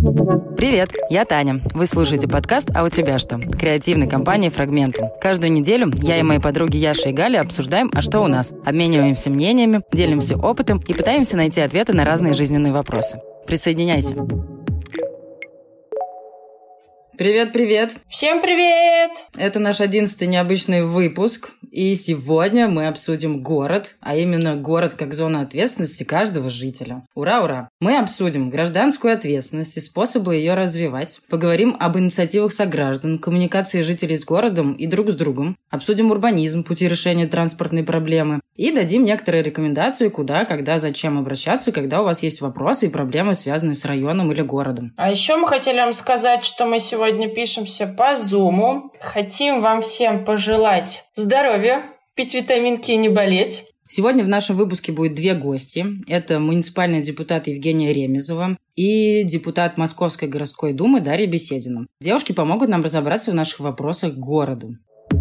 Привет, я Таня. Вы слушаете подкаст «А у тебя что?» креативной компании «Фрагментум». Каждую неделю я и мои подруги Яша и Галя обсуждаем, а что у нас. Обмениваемся мнениями, делимся опытом и пытаемся найти ответы на разные жизненные вопросы. Присоединяйся. Привет-привет! Всем привет! Это наш 11-й необычный выпуск, и сегодня мы обсудим город, а именно город как зона ответственности каждого жителя. Ура-ура! Мы обсудим гражданскую ответственность и способы ее развивать, поговорим об инициативах сограждан, коммуникации жителей с городом и друг с другом, обсудим урбанизм, пути решения транспортной проблемы и дадим некоторые рекомендации, куда, когда, зачем обращаться, когда у вас есть вопросы и проблемы, связанные с районом или городом. А еще мы хотели вам сказать, что мы сегодня пишемся по Зуму. Хотим вам всем пожелать здоровья, пить витаминки и не болеть. Сегодня в нашем выпуске будет две гости. Это муниципальный депутат Евгения Ремезова и депутат Московской городской думы Дарья Беседина. Девушки помогут нам разобраться в наших вопросах к городу.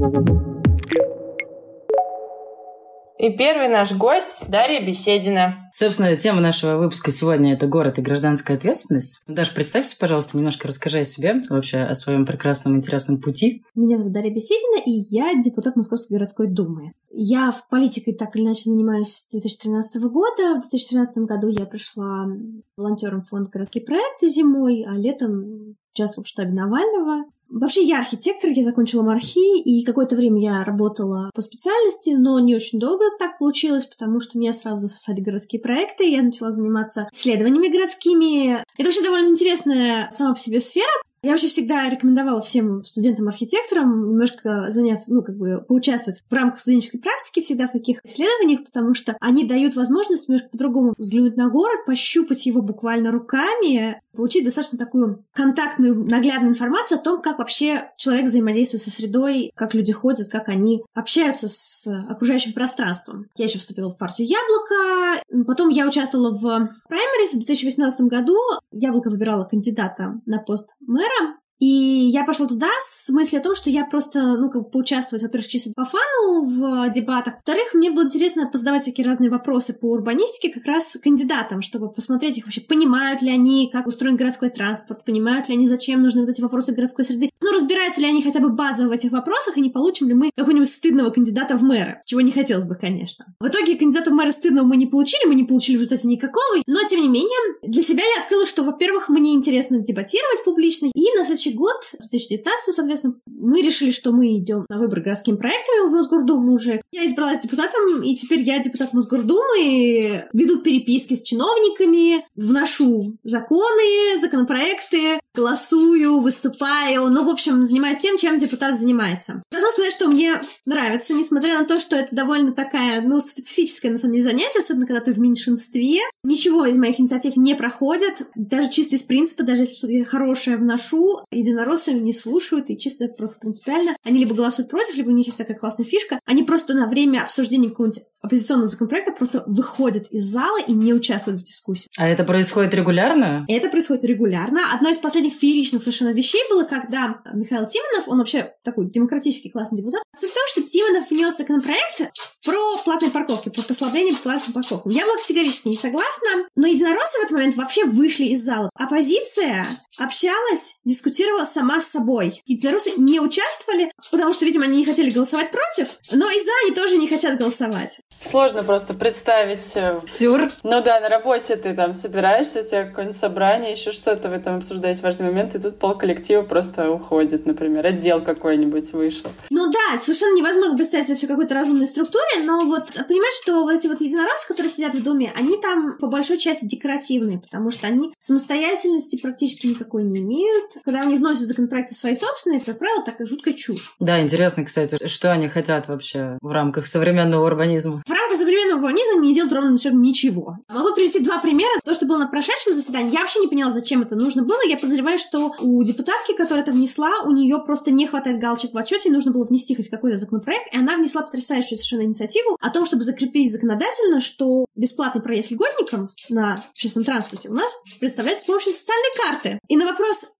И первый наш гость Дарья Беседина. Собственно, тема нашего выпуска сегодня – это город и гражданская ответственность. Даша, представься, пожалуйста, немножко расскажи о себе, вообще о своем прекрасном, интересном пути. Меня зовут Дарья Беседина, и я депутат Московской городской думы. Я в политике так или иначе занимаюсь с 2013 года. В 2013 году я пришла волонтером в фонд «Городские проекты» зимой, а летом участвовала в штабе Навального. Вообще, я архитектор, я закончила МАРХИ, и какое-то время я работала по специальности, но не очень долго так получилось, потому что меня сразу засосали городские проекты, и я начала заниматься исследованиями городскими. Это вообще довольно интересная сама по себе сфера. Я вообще всегда рекомендовала всем студентам-архитекторам немножко заняться, поучаствовать в рамках студенческой практики всегда в таких исследованиях, потому что они дают возможность немножко по-другому взглянуть на город, пощупать его буквально руками, получить достаточно такую контактную, наглядную информацию о том, как вообще человек взаимодействует со средой, как люди ходят, как они общаются с окружающим пространством. Я еще вступила в партию «Яблоко», потом я участвовала в праймерис в 2018 году. «Яблоко» выбирала кандидата на пост мэра. И я пошла туда с мыслью о том, что я просто, поучаствовать, во-первых, чисто по фану в дебатах. Во-вторых, мне было интересно позадавать всякие разные вопросы по урбанистике как раз кандидатам, чтобы посмотреть их вообще, понимают ли они, как устроен городской транспорт, понимают ли они, зачем нужны вот эти вопросы городской среды. Разбираются ли они хотя бы базово в этих вопросах, и не получим ли мы какого-нибудь стыдного кандидата в мэры, чего не хотелось бы, конечно. В итоге кандидата в мэра стыдного мы не получили в результате никакого, но, тем не менее, для себя я открыла, что, во-первых, мне интересно дебатировать публично, и на следующий год, в 2019, соответственно, мы решили, что мы идем на выборы городскими проектами в Мосгордуму уже. Я избралась депутатом, и теперь я депутат Мосгордумы, веду переписки с чиновниками, вношу законы, законопроекты, голосую, выступаю, в общем, занимаюсь тем, чем депутат занимается. Должна сказать, что мне нравится, несмотря на то, что это довольно такая, специфическое, на самом деле, занятие, особенно когда ты в меньшинстве. Ничего из моих инициатив не проходит, даже чисто из принципа, даже если что-то хорошее вношу, единороссы не слушают, и чисто просто принципиально. Они либо голосуют против, либо у них есть такая классная фишка. Они просто на время обсуждения какого-нибудь оппозиционного законопроекта просто выходят из зала и не участвуют в дискуссии. А это происходит регулярно? Это происходит регулярно. Одно из последних фееричных совершенно вещей было, когда Михаил Тимонов, он вообще такой демократический классный депутат. Суть в том, что Тимонов внес законопроект про платные парковки, про послабление по платным парковкам. Я была категорически не согласна, но единороссы в этот момент вообще вышли из зала. Оппозиция общалась, дискутировала сама с собой. Единороссы не участвовали, потому что, видимо, они не хотели голосовать против, но и за они тоже не хотят голосовать. Сложно просто представить. Сюр. На работе ты там собираешься, у тебя какое-нибудь собрание, еще что-то, вы там обсуждаете важный момент, и тут полколлектива просто уходит, например, отдел какой-нибудь вышел. Да, совершенно невозможно представить себе все в какой-то разумной структуре, но понимаешь, что вот эти единороссы, которые сидят в Думе, они там по большой части декоративные, потому что они самостоятельности практически никакой не имеют. Когда они вносят законопроекты свои собственные, это, как правило, такая жуткая чушь. Да, интересно, кстати, что они хотят вообще в рамках современного урбанизма. В рамках современного урбанизма не делают ровно ничего. Могу привести два примера. То, что было на прошедшем заседании, я вообще не поняла, зачем это нужно было. Я подозреваю, что у депутатки, которая это внесла, у нее просто не хватает галочек в отчете, и нужно было внести хоть какой-то законопроект, и она внесла потрясающую совершенно инициативу о том, чтобы закрепить законодательно, что бесплатный проезд льготникам на общественном транспорте у нас представляется с помощью социальной карты. И на вопрос,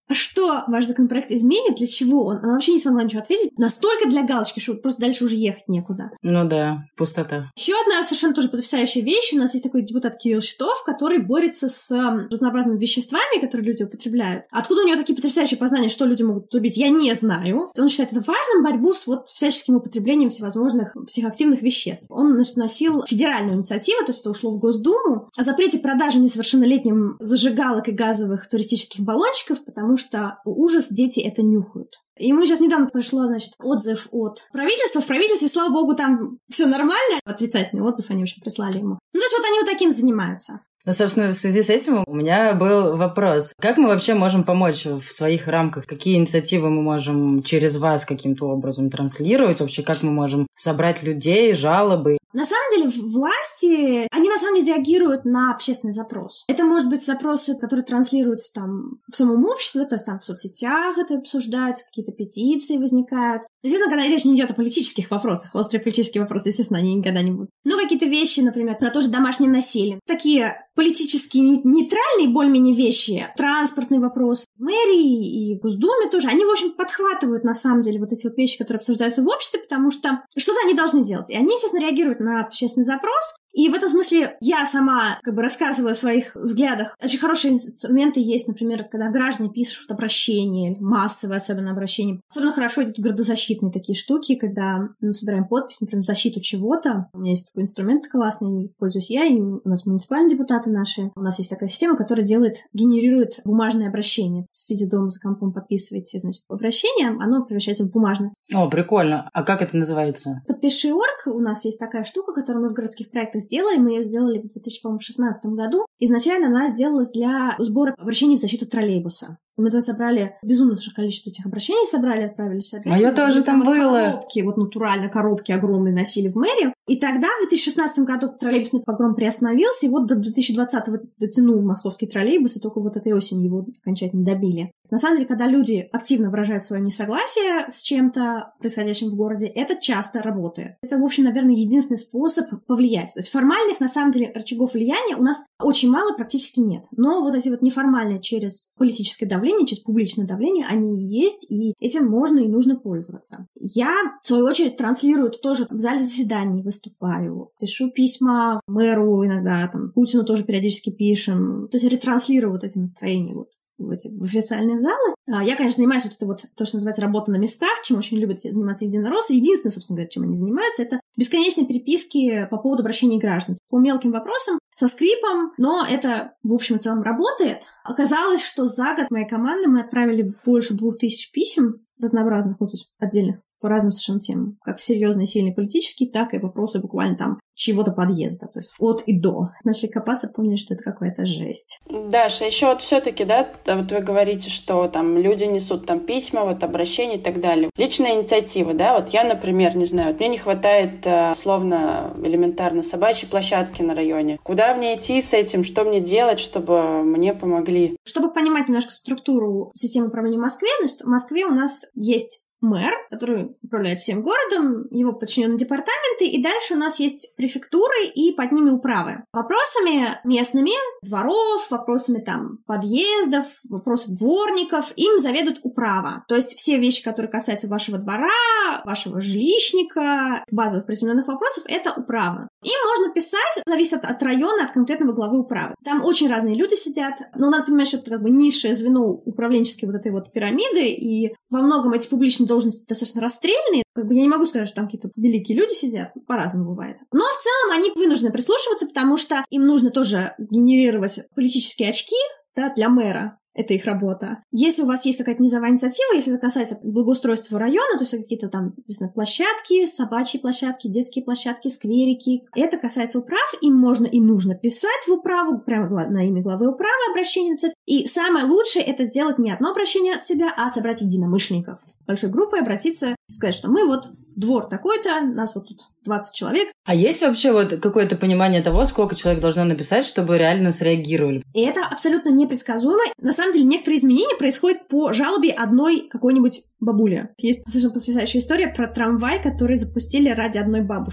что ваш законопроект изменит, для чего он? Она вообще не смогла ничего ответить. Настолько для галочки, что просто дальше уже ехать некуда. Ну да, пустота. Еще одна совершенно тоже потрясающая вещь. У нас есть такой депутат Кирилл Щитов, который борется с разнообразными веществами, которые люди употребляют. Откуда у него такие потрясающие познания, что люди могут употребить, я не знаю. Он считает это важным, борьбу с вот всяческим употреблением всевозможных психоактивных веществ. Он, значит, носил федеральную инициативу, то есть это ушло в Госдуму, о запрете продажи несовершеннолетним зажигалок и газовых туристических баллончиков, потому что ужас, дети это нюхают. И ему сейчас недавно пришло, значит, отзыв от правительства. В правительстве, слава богу, там все нормально. Отрицательный отзыв они, в общем, прислали ему. Ну, то есть вот они вот таким занимаются. Ну, собственно, в связи с этим у меня был вопрос. Как мы вообще можем помочь в своих рамках? Какие инициативы мы можем через вас каким-то образом транслировать? Вообще, как мы можем собрать людей, жалобы? На самом деле, власти, они на самом деле реагируют на общественный запрос. Это может быть запросы, которые транслируются там в самом обществе, то есть там в соцсетях это обсуждаются, какие-то петиции возникают. Естественно, когда речь не идет о политических вопросах, острые политические вопросы, естественно, они никогда не будут. Но какие-то вещи, например, про то же домашнее насилие. Такие политически нейтральные более-менее вещи, транспортный вопрос, в мэрии и в Госдуме тоже, они, в общем, подхватывают, на самом деле, вот эти вот вещи, которые обсуждаются в обществе, потому что что-то они должны делать. И они, естественно, реагируют на общественный запрос. И в этом смысле я сама как бы рассказываю о своих взглядах. Очень хорошие инструменты есть, например, когда граждане пишут обращения, массовые особенно обращения. Особенно хорошо идут градозащитные такие штуки, когда мы собираем подпись, например, в защиту чего-то. У меня есть такой инструмент классный, пользуюсь я, и у нас муниципальные депутаты наши. У нас есть такая система, которая генерирует бумажное обращение. Сидя дома за компом, подписываете, значит, обращение, оно превращается в бумажное. О, прикольно. А как это называется? Подпиши.орг. У нас есть такая штука, которую мы в городских проектах сделали. Мы ее сделали в 2016 году. Изначально она сделалась для сбора обращений в защиту троллейбуса. Мы там собрали безумное количество этих обращений, отправили себе. А я тоже там была. Коробки, вот натурально коробки огромные носили в мэрию. И тогда, в 2016 году, троллейбусный погром приостановился, и вот до 2020-го дотянул московский троллейбус, и только вот этой осенью его окончательно добили. На самом деле, когда люди активно выражают свое несогласие с чем-то происходящим в городе, это часто работает. Это, в общем, наверное, единственный способ повлиять. То есть формальных, на самом деле, рычагов влияния у нас очень мало, практически нет. Но вот эти вот неформальные через политическое давление, через публичное давление, они есть, и этим можно и нужно пользоваться. Я, в свою очередь, транслирую это тоже в зале заседаний, выступаю, пишу письма мэру иногда, там, Путину тоже периодически пишем. То есть ретранслирую вот эти настроения вот в официальные залы. Я, конечно, занимаюсь вот это вот, то, что называется работа на местах, чем очень любят заниматься единороссы. Единственное, собственно говоря, чем они занимаются, это бесконечные переписки по поводу обращений граждан. По мелким вопросам, со скрипом, но это, в общем и целом, работает. Оказалось, что за год моей команды мы отправили больше 2000 писем разнообразных, ну, то есть отдельных, по разным совершенно темам. Как серьезные, сильные политические, так и вопросы буквально там чьего-то подъезда. То есть от и до. Начали копаться, поняли, что это какая-то жесть. Даша, еще вот все-таки, да, вот вы говорите, что там люди несут там письма, вот обращения и так далее. Личная инициатива, да, вот я, например, не знаю, вот мне не хватает, условно, элементарно собачьей площадки на районе. Куда мне идти с этим, что мне делать, чтобы мне помогли? Чтобы понимать немножко структуру системы управления в Москве, значит, в Москве у нас есть мэр, который управляет всем городом, его подчиненные департаменты, и дальше у нас есть префектуры и под ними управы. Вопросами местными, дворов, вопросами там подъездов, вопросы дворников, им заведует управа. То есть все вещи, которые касаются вашего двора, вашего жилищника, базовых приземленных вопросов, это управа. Им можно писать, зависит от района, от конкретного главы управы. Там очень разные люди сидят, но надо понимать, что это как бы низшее звено управленческой вот этой вот пирамиды, и во многом эти публичные должности достаточно расстрельные. Как бы я не могу сказать, что там какие-то великие люди сидят. По-разному бывает. Но в целом они вынуждены прислушиваться, потому что им нужно тоже генерировать политические очки, да, для мэра. Это их работа. Если у вас есть какая-то низовая инициатива, если это касается благоустройства района, то есть какие-то там, не знаю, площадки, собачьи площадки, детские площадки, скверики. Это касается управ, им можно и нужно писать в управу, прямо на имя главы управы обращение написать. И самое лучшее — это сделать не одно обращение от себя, а собрать единомышленников. Большой группой обратиться и сказать, что мы вот двор такой-то, нас вот тут 20 человек. А есть вообще вот какое-то понимание того, сколько человек должно написать, чтобы реально среагировали? И это абсолютно непредсказуемо. На самом деле, некоторые изменения происходят по жалобе одной какой-нибудь бабули. Есть совершенно потрясающая история про трамвай, который запустили ради одной бабушки.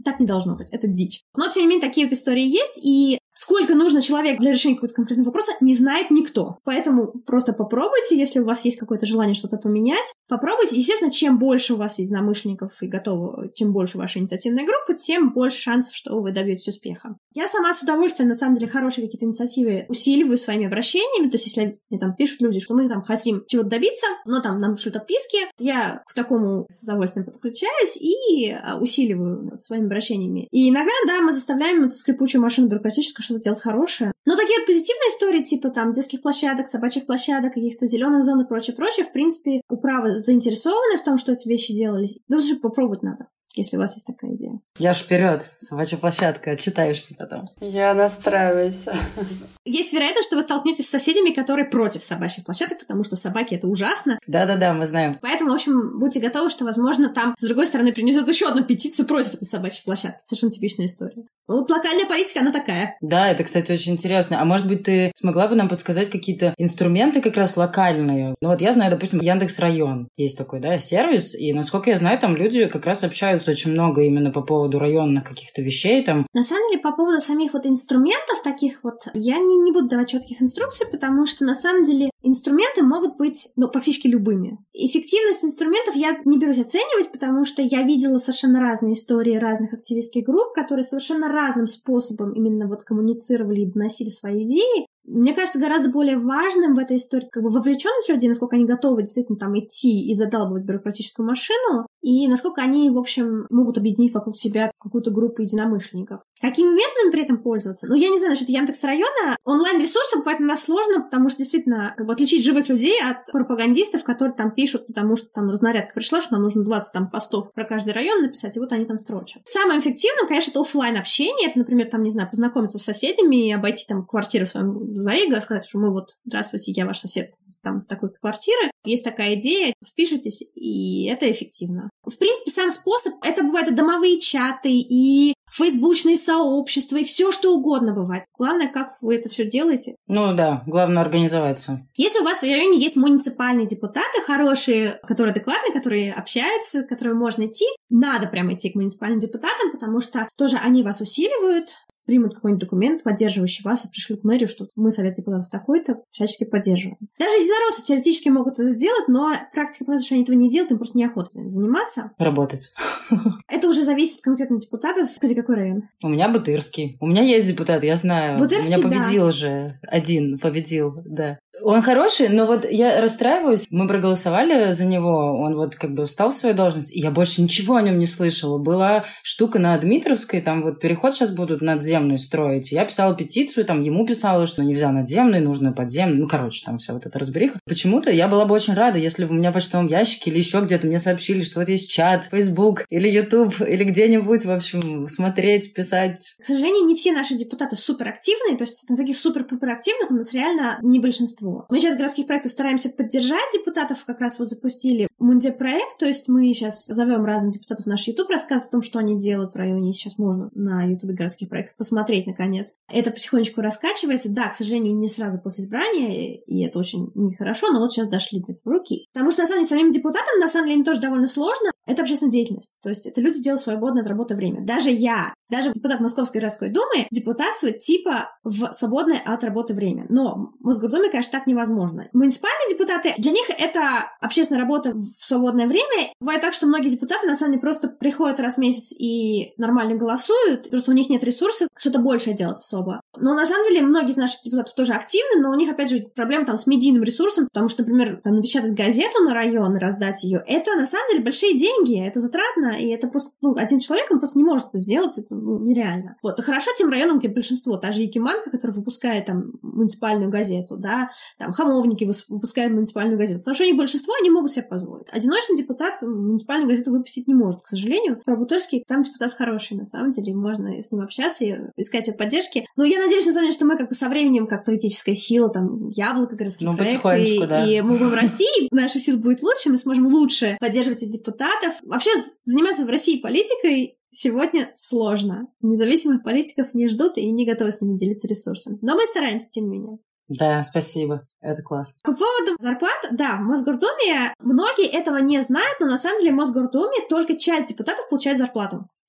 Так не должно быть, это дичь. Но, тем не менее, такие вот истории есть, и сколько нужно человек для решения какого-то конкретного вопроса, не знает никто. Поэтому просто попробуйте, если у вас есть какое-то желание что-то поменять, попробуйте. Естественно, чем больше у вас единомышленников и готовы, чем больше ваша инициативная группа, тем больше шансов, что вы добьетесь успеха. Я сама с удовольствием, на самом деле, хорошие какие-то инициативы усиливаю своими обращениями. То есть, если мне там пишут люди, что мы там хотим чего-то добиться, но там нам шлют отписки, я к такому с удовольствием подключаюсь и усиливаю своими обращениями. И иногда, да, мы заставляем эту скрипучую машину бюрократическую что-то делать хорошее. Но такие вот позитивные истории, типа там детских площадок, собачьих площадок, каких-то зеленых зон и прочее, в принципе, управы заинтересованы в том, что эти вещи делались. Даже попробовать надо, если у вас есть такая идея. Я ж вперед, собачья площадка, отчитаешься потом. Я настраиваюсь. Есть вероятность, что вы столкнетесь с соседями, которые против собачьих площадок, потому что собаки — это ужасно. Да-да-да, мы знаем. Поэтому, в общем, будьте готовы, что, возможно, там, с другой стороны, принесут еще одну петицию против этой собачьей площадки. Совершенно типичная история. Вот локальная политика, она такая. Да, это, кстати, очень интересно. А может быть, ты смогла бы нам подсказать какие-то инструменты как раз локальные? Ну вот я знаю, допустим, Яндекс.Район есть такой, да, сервис, и, насколько я знаю, там люди как раз общаются очень много именно по поводу районных каких-то вещей там. На самом деле, по поводу самих вот инструментов таких вот, я не буду давать четких инструкций, потому что, на самом деле, инструменты могут быть, практически любыми. Эффективность инструментов я не берусь оценивать, потому что я видела совершенно разные истории разных активистских групп, которые совершенно разным способом именно вот коммуницировали и доносили свои идеи. Мне кажется, гораздо более важным в этой истории как бы вовлеченность людей, насколько они готовы действительно там идти и задалбывать бюрократическую машину, и насколько они, в общем, могут объединить вокруг себя какую-то группу единомышленников. Какими методами при этом пользоваться? Я не знаю, насчет Яндекс.Района. Онлайн-ресурсом бывает иногда сложно, потому что действительно как бы отличить живых людей от пропагандистов, которые там пишут, потому что там разнарядка пришла, что нам нужно 20 там постов про каждый район написать, и вот они там строчат. Самое эффективное, конечно, это офлайн общение. Это, например, там, не знаю, познакомиться с соседями и обойти там квартиру в своем дворе и сказать, что мы вот, здравствуйте, я ваш сосед там с такой квартиры. Есть такая идея, впишитесь, и это эффективно. В принципе, сам способ, это бывают и домовые чаты, и фейсбучные сообщества, и все что угодно бывает. Главное, как вы это все делаете. Ну да, главное организоваться. Если у вас в районе есть муниципальные депутаты хорошие, которые адекватные, которые общаются, к которым можно идти, надо прямо идти к муниципальным депутатам, потому что тоже они вас усиливают, примут какой-нибудь документ, поддерживающий вас, и пришлют мэрию, что мы, совет депутатов такой-то, всячески поддерживаем. Даже единороссы теоретически могут это сделать, но практика показывает, что они этого не делают, им просто неохота заниматься. Работать. Это уже зависит от конкретных депутатов. Кстати, какой район? У меня Бутырский. У меня есть депутат, я знаю. Бутырский, у меня победил же. Один победил, да. Он хороший, но вот я расстраиваюсь. Мы проголосовали за него, он вот как бы встал в свою должность, и я больше ничего о нем не слышала. Была штука на Дмитровской, там вот переход сейчас будут надземный строить. Я писала петицию, там ему писала, что нельзя надземный, нужно подземный. Там вся вот эта разбериха. Почему-то я была бы очень рада, если бы у меня в почтовом ящике или еще где-то мне сообщили, что вот есть чат, Facebook или YouTube, или где-нибудь, в общем, смотреть, писать. К сожалению, не все наши депутаты суперактивные, то есть на таких супер-пупер активных у нас реально не большинство. Мы сейчас в городских проектах стараемся поддержать депутатов, как раз вот запустили Мунде-проект, то есть мы сейчас зовем разных депутатов в наш YouTube, рассказывать о том, что они делают в районе, и сейчас можно на YouTube городских проектов посмотреть, наконец. Это потихонечку раскачивается, да, к сожалению, не сразу после избрания, и это очень нехорошо, но вот сейчас дошли в руки. Потому что, на самом деле, самим депутатам, на самом деле, им тоже довольно сложно. Это общественная деятельность, то есть это люди делают свободное от работы время. Даже депутат Московской городской думы депутатствует типа в свободное от работы время. Но в Мосгордуме, конечно, так невозможно. Муниципальные депутаты, для них это общественная работа в свободное время. Бывает так, что многие депутаты, на самом деле, просто приходят раз в месяц и нормально голосуют, просто у них нет ресурсов что-то большее делать особо. Но на самом деле многие из наших депутатов тоже активны, но у них, опять же, проблема там с медийным ресурсом, потому что, например, там, напечатать газету на район и раздать ее, это на самом деле большие деньги, это затратно, и это просто, один человек, он просто не может это сделать, это нереально. Вот. И хорошо тем районам, где большинство, та же Якиманка, которая выпускает там муниципальную газету, да, там Хамовники выпускают муниципальную газету, потому что у них большинство, они могут себе позволить. Одиночный депутат муниципальную газету выпустить не может, к сожалению. Про Бутырский, там депутат хороший, на самом деле, можно с ним общаться и искать его поддержки. Но я надеюсь, на самом деле, что мы как бы со временем, как политическая сила, там, Яблоко, городские проекты, да. И мы будем расти, и наша сила будет лучше, мы сможем лучше поддерживать этих депутатов. Вообще, заниматься в России политикой сегодня сложно. Независимых политиков не ждут и не готовы с ними делиться ресурсами. Но мы стараемся, тем не менее. Да, спасибо. Это классно. По поводу зарплат, да, в Мосгордуме многие этого не знают, но на самом деле в Мосгордуме только часть депутатов получает зарплату.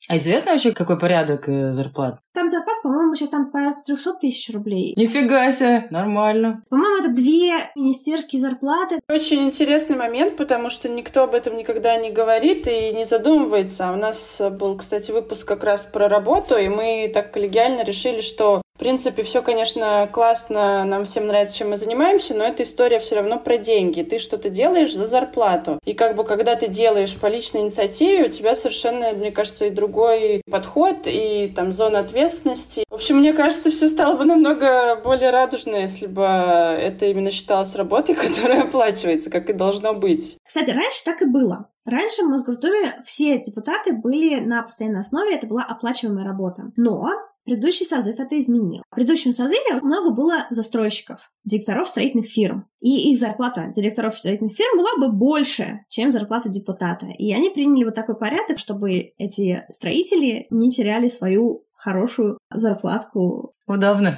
А известно вообще, какой порядок зарплат? Там зарплата, по-моему, сейчас там порядка 300 тысяч рублей. Нифига себе, нормально. По-моему, это 2 министерские зарплаты. Очень интересный момент, потому что никто об этом никогда не говорит и не задумывается. У нас был, кстати, выпуск как раз про работу, и мы так коллегиально решили, что в принципе, все, конечно, классно, нам всем нравится, чем мы занимаемся, но эта история все равно про деньги. Ты что-то делаешь за зарплату. И как бы, когда ты делаешь по личной инициативе, у тебя совершенно, мне кажется, и другой подход, и там зона ответственности. В общем, мне кажется, все стало бы намного более радужно, если бы это именно считалось работой, которая оплачивается, как и должно быть. Кстати, раньше так и было. Раньше в Мосгордуме все депутаты были на постоянной основе, это была оплачиваемая работа. Но предыдущий созыв это изменил. В предыдущем созыве много было застройщиков, директоров строительных фирм. И их зарплата директоров строительных фирм была бы больше, чем зарплата депутата. И они приняли вот такой порядок, чтобы эти строители не теряли свою хорошую зарплатку. Удобно.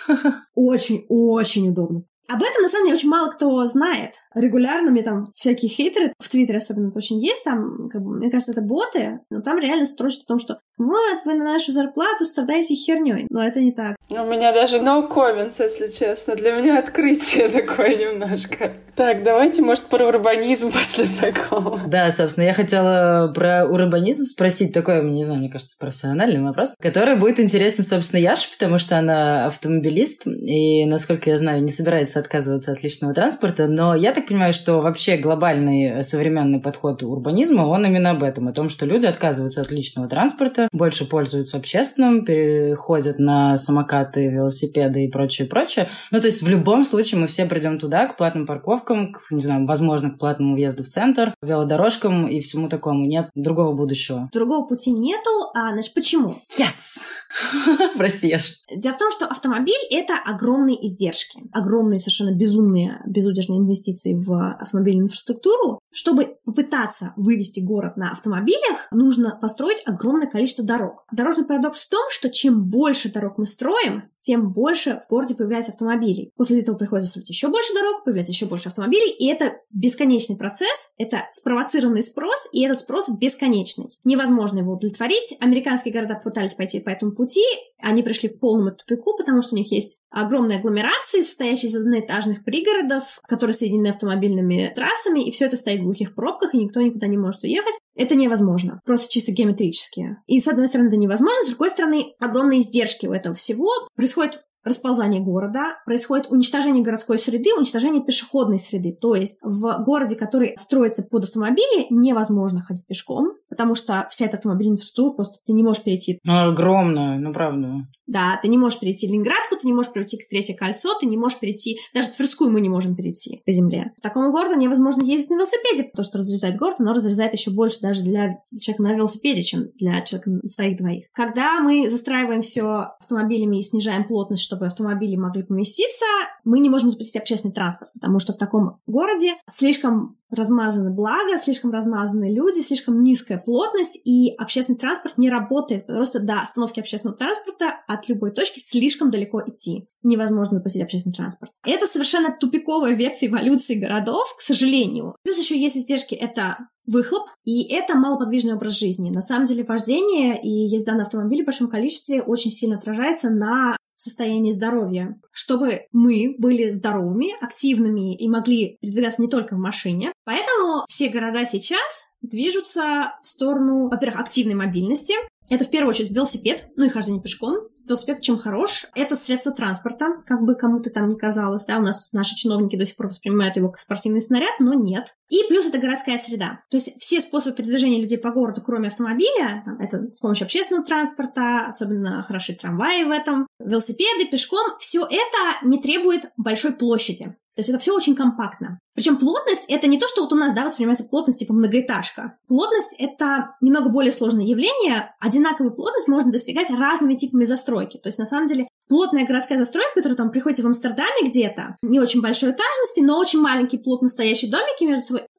Очень-очень удобно. Об этом, на самом деле, очень мало кто знает. Регулярно мне там всякие хейтеры, в Твиттере особенно это очень есть, там, как бы, мне кажется, это боты, но там реально строчат о том, что вот, вы на нашу зарплату страдаете херней. Но это не так. У меня даже no comments, если честно. Для меня открытие такое немножко. Так, давайте, может, про урбанизм после такого. Да, собственно, я хотела про урбанизм спросить такой, не знаю, мне кажется, профессиональный вопрос, который будет интересен, собственно, Яше, потому что она автомобилист, и, насколько я знаю, не собирается отказываться от личного транспорта, но я так понимаю, что вообще глобальный современный подход урбанизма, он именно об этом, о том, что люди отказываются от личного транспорта, больше пользуются общественным, переходят на самокаты, велосипеды и прочее. Ну, то есть в любом случае мы все придем туда, к платным парковкам, к, не знаю, возможно, к платному въезду в центр, велодорожкам и всему такому. Нет другого будущего. Другого пути нету, значит, почему? Yes! Прости, Яш. Дело в том, что автомобиль — это огромные издержки, огромные совершенно безумные, безудержные инвестиции в автомобильную инфраструктуру. Чтобы попытаться вывести город на автомобилях, нужно построить огромное количество дорог. Дорожный парадокс в том, что чем больше дорог мы строим, тем больше в городе появляется автомобилей. После этого приходится строить еще больше дорог, появляется еще больше автомобилей, и это бесконечный процесс, это спровоцированный спрос, и этот спрос бесконечный. Невозможно его удовлетворить. Американские города пытались пойти по этому пути, они пришли к полному тупику, потому что у них есть огромные агломерации, состоящие из одноэтажных пригородов, которые соединены автомобильными трассами, и все это стоит в глухих пробках, и никто никуда не может уехать. Это невозможно, просто чисто геометрически. И с одной стороны это невозможно, с другой стороны огромные издержки у этого всего. Происходит расползание города, происходит уничтожение городской среды, уничтожение пешеходной среды. То есть в городе, который строится под автомобили, невозможно ходить пешком, потому что вся эта автомобильная инфраструктура просто ты не можешь перейти. Огромная, ну правда. Да, ты не можешь перейти Ленинградку, ты не можешь перейти к Третье кольцо, ты не можешь перейти... Даже Тверскую мы не можем перейти по земле. В такому городу невозможно ездить на велосипеде, потому что разрезает город, но разрезает еще больше даже для человека на велосипеде, чем для человека на своих двоих. Когда мы застраиваем все автомобилями и снижаем плотность, чтобы автомобили могли поместиться, мы не можем запустить общественный транспорт, потому что в таком городе слишком размазаны блага, слишком размазаны люди, слишком низкая плотность, и общественный транспорт не работает. Просто до остановки общественного транспорта от любой точки слишком далеко идти. Невозможно запустить общественный транспорт. Это совершенно тупиковая ветвь эволюции городов, к сожалению. Плюс еще есть издержки, это выхлоп, и это малоподвижный образ жизни. На самом деле вождение и езда на автомобиле в большом количестве очень сильно отражается на состоянии здоровья. Чтобы мы были здоровыми, активными и могли передвигаться не только в машине. Поэтому все города сейчас движутся в сторону, во-первых, активной мобильности. Это в первую очередь велосипед, ну и хождение пешком. Велосипед чем хорош? Это средство транспорта, как бы кому-то там ни казалось. Да, у нас наши чиновники до сих пор воспринимают его как спортивный снаряд, но нет. И плюс это городская среда. То есть все способы передвижения людей по городу, кроме автомобиля, там, это с помощью общественного транспорта, особенно хороши трамваи в этом, велосипеды, пешком, все это не требует большой площади. То есть это все очень компактно. Причем плотность — это не то, что вот у нас, да, воспринимается плотность типа многоэтажка. Плотность — это немного более сложное явление. Одинаковую плотность можно достигать разными типами застройки. То есть, на самом деле, плотная городская застройка, которую там приходите в Амстердаме где-то, не очень большой этажности, но очень маленькие плотно стоящие домики между собой, в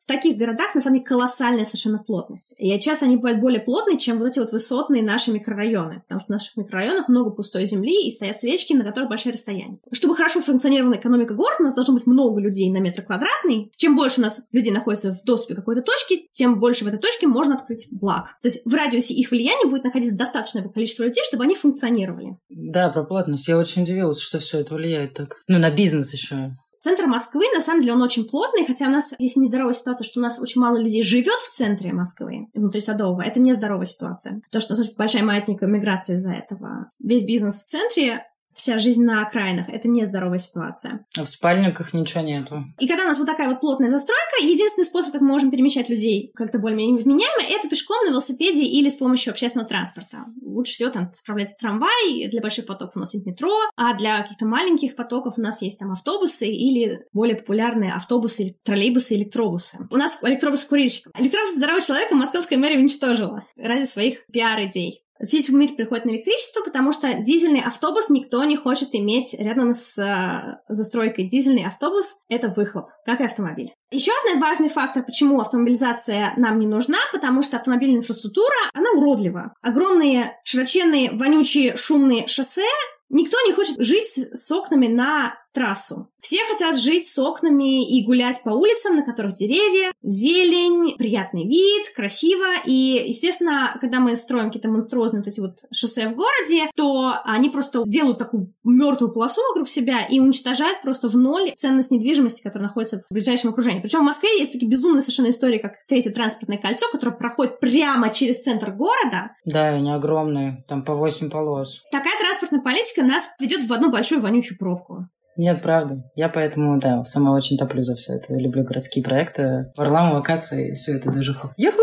таких городах, на самом деле, колоссальная совершенно плотность. И часто они бывают более плотные, чем вот эти вот высотные наши микрорайоны. Потому что в наших микрорайонах много пустой земли и стоят свечки, на которых большие расстояния. Чтобы хорошо функционировала экономика города, у нас должно быть много людей на метр квадратный. Чем больше у нас людей находится в доступе к какой-то точке, тем больше в этой точке можно открыть благ. То есть в радиусе их влияния будет находиться достаточное количество людей, чтобы они функционировали. Да, про плотность. Я очень удивилась, что все это влияет так. Ну, на бизнес еще. Центр Москвы, на самом деле, он очень плотный, хотя у нас есть нездоровая ситуация, что у нас очень мало людей живет в центре Москвы, внутри Садового. Это нездоровая ситуация, потому что у нас очень большая маятниковая миграция из-за этого. Весь бизнес в центре, вся жизнь на окраинах — это нездоровая ситуация. А в спальниках ничего нету. И когда у нас вот такая вот плотная застройка, единственный способ, как мы можем перемещать людей как-то более-менее вменяемо, это пешком, на велосипеде или с помощью общественного транспорта. Лучше всего там справляется трамвай, для больших потоков у нас есть метро, а для каких-то маленьких потоков у нас есть там автобусы или более популярные автобусы, или троллейбусы, электробусы. У нас электробус курильщиков. Электробус здорового человека московская мэрия уничтожила ради своих пиар-идей. Весь мир переходит на электричество, потому что дизельный автобус никто не хочет иметь рядом с застройкой. Дизельный автобус — это выхлоп, как и автомобиль. Еще один важный фактор, почему автомобилизация нам не нужна, потому что автомобильная инфраструктура, она уродлива. Огромные, широченные, вонючие, шумные шоссе. Никто не хочет жить с окнами на трассу. Все хотят жить с окнами и гулять по улицам, на которых деревья, зелень, приятный вид, красиво. И, естественно, когда мы строим какие-то монструозные вот эти вот шоссе в городе, то они просто делают такую мертвую полосу вокруг себя и уничтожают просто в ноль ценность недвижимости, которая находится в ближайшем окружении. Причем в Москве есть такие безумные совершенно истории, как Третье транспортное кольцо, которое проходит прямо через центр города. Да, они огромные, там по 8 полос. Такая транспортная политика нас ведет в одну большую вонючую пробку. Нет, правда. Я поэтому, да, сама очень топлю за все это. Я люблю городские проекты. Варламов, локации, все это движуху. Юху!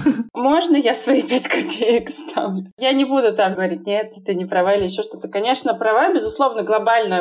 Можно я свои 5 копеек ставлю? Я не буду там говорить, нет, ты не права или еще что-то. Конечно, права, безусловно, глобально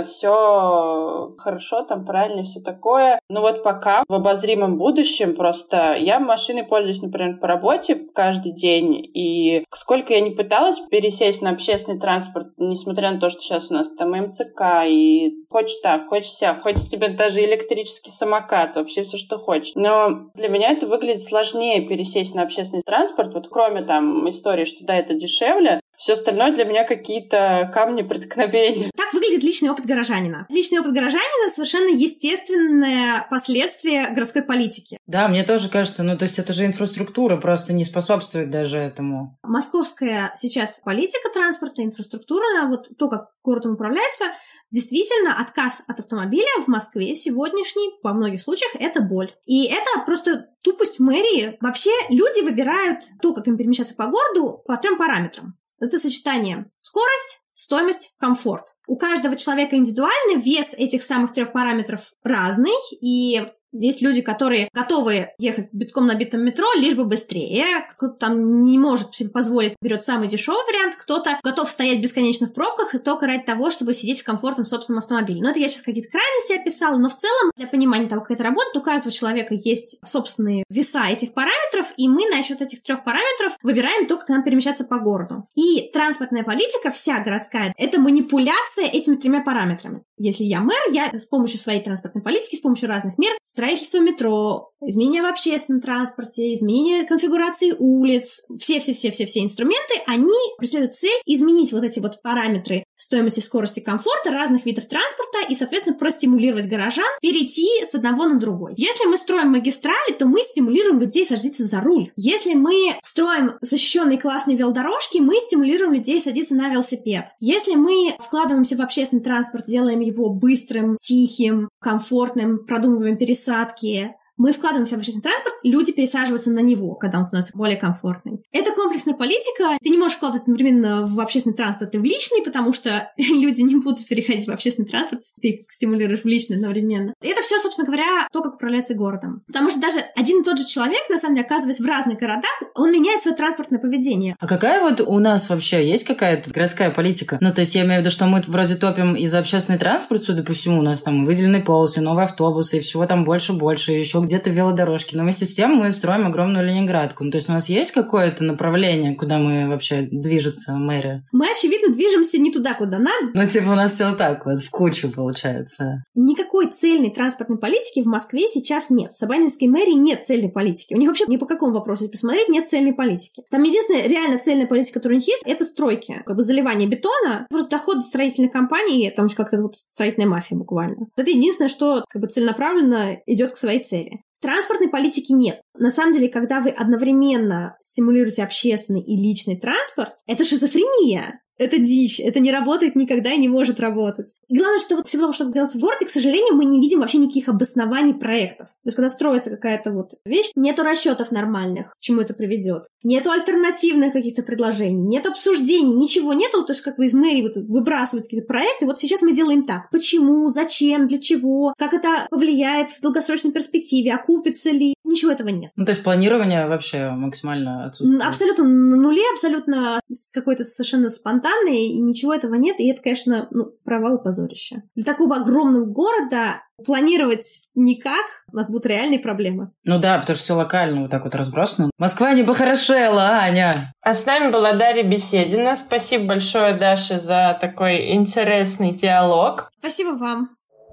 все хорошо, там правильно, все такое. Но вот пока в обозримом будущем просто я машиной пользуюсь, например, по работе каждый день. И сколько я не пыталась пересесть на общественный транспорт, несмотря на то, что сейчас у нас там МЦК и хочешь так, хочешь сяк, хочешь тебе даже электрический самокат, вообще все, что хочешь. Но для меня это выглядит сложнее пересесть на общественный транспорт, вот кроме там истории, что да, это дешевле, все остальное для меня какие-то камни преткновения. Так выглядит личный опыт горожанина. Личный опыт горожанина — совершенно естественное последствие городской политики. Да, мне тоже кажется, ну то есть это же инфраструктура, просто не способствует даже этому. Московская сейчас политика транспортная, инфраструктура, вот то, как городом управляется, действительно, отказ от автомобиля в Москве сегодняшний, во многих случаях, это боль. И это просто тупость мэрии. Вообще люди выбирают то, как им перемещаться по городу, по 3 параметрам. Это сочетание скорость, стоимость, комфорт. У каждого человека индивидуально вес этих самых 3 параметров разный, и есть люди, которые готовы ехать битком набитом метро, лишь бы быстрее. Кто-то там не может себе позволить, берет самый дешевый вариант. Кто-то готов стоять бесконечно в пробках и только ради того, чтобы сидеть в комфортном собственном автомобиле. Но это я сейчас какие-то крайности описала, но в целом, для понимания того, как это работает, у каждого человека есть собственные веса этих параметров, и мы на счет этих 3 параметров выбираем то, как нам перемещаться по городу. И транспортная политика, вся городская, это манипуляция этими 3 параметрами. Если я мэр, я с помощью своей транспортной политики, с помощью разных мер, строительство метро, изменения в общественном транспорте, изменения конфигурации улиц, все инструменты, они преследуют цель изменить вот эти вот параметры стоимости, скорости, комфорта разных видов транспорта и, соответственно, простимулировать горожан перейти с одного на другой. Если мы строим магистрали, то мы стимулируем людей садиться за руль. Если мы строим защищенные классные велодорожки, мы стимулируем людей садиться на велосипед. Если мы вкладываемся в общественный транспорт, делаем его быстрым, тихим, комфортным, продумываем пересадки, мы вкладываемся в общественный транспорт, люди пересаживаются на него, когда он становится более комфортным. Это комплексная политика. Ты не можешь вкладывать, например, в общественный транспорт и в личный, потому что люди не будут переходить в общественный транспорт, если ты их стимулируешь в личный одновременно. И это все, собственно говоря, то, как управляется городом. Потому что даже один и тот же человек, на самом деле, оказываясь в разных городах, он меняет свое транспортное поведение. А какая вот у нас вообще есть какая-то городская политика? Ну, то есть я имею в виду, что мы вроде топим и за общественный транспорт, судя по всему, у нас там выделенные полосы, новые автобусы, и всего там больше, еще где-то велодорожки. Но вместе с тем мы строим огромную Ленинградку. Ну, то есть у нас есть какое-то направление, куда мы вообще движется мэрия? Мы, очевидно, движемся не туда, куда надо. Ну, типа у нас все вот так вот, в кучу получается. Никакой цельной транспортной политики в Москве сейчас нет. В Собянинской мэрии нет цельной политики. У них вообще ни по какому вопросу, если посмотреть, нет цельной политики. Там единственная реально цельная политика, которая у них есть, это стройки. Как бы заливание бетона, просто доходы строительных компаний, там же как-то вот строительная мафия буквально. Это единственное, что как бы целенаправленно идет к своей цели. Транспортной политики нет. На самом деле, когда вы одновременно стимулируете общественный и личный транспорт, это шизофрения. Это дичь, это не работает никогда и не может работать. И главное, что вот всего, что делается в городе, к сожалению, мы не видим вообще никаких обоснований проектов. То есть, когда строится какая-то вот вещь, нету расчетов нормальных, к чему это приведет. Нету альтернативных каких-то предложений, нет обсуждений, ничего нету. То есть, как вы из мэрии вот выбрасываете какие-то проекты, вот сейчас мы делаем так. Почему, зачем, для чего, как это повлияет в долгосрочной перспективе, окупится ли, ничего этого нет. Ну, то есть, планирование вообще максимально отсутствует? Абсолютно на нуле, абсолютно какой-то совершенно спонтанный, и ничего этого нет, и это, конечно, провал и позорище. Для такого огромного города планировать никак, у нас будут реальные проблемы. Ну да, потому что все локально вот так вот разбросано. Москва не похорошела, Аня! А с нами была Дарья Беседина. Спасибо большое, Даша, за такой интересный диалог. Спасибо вам.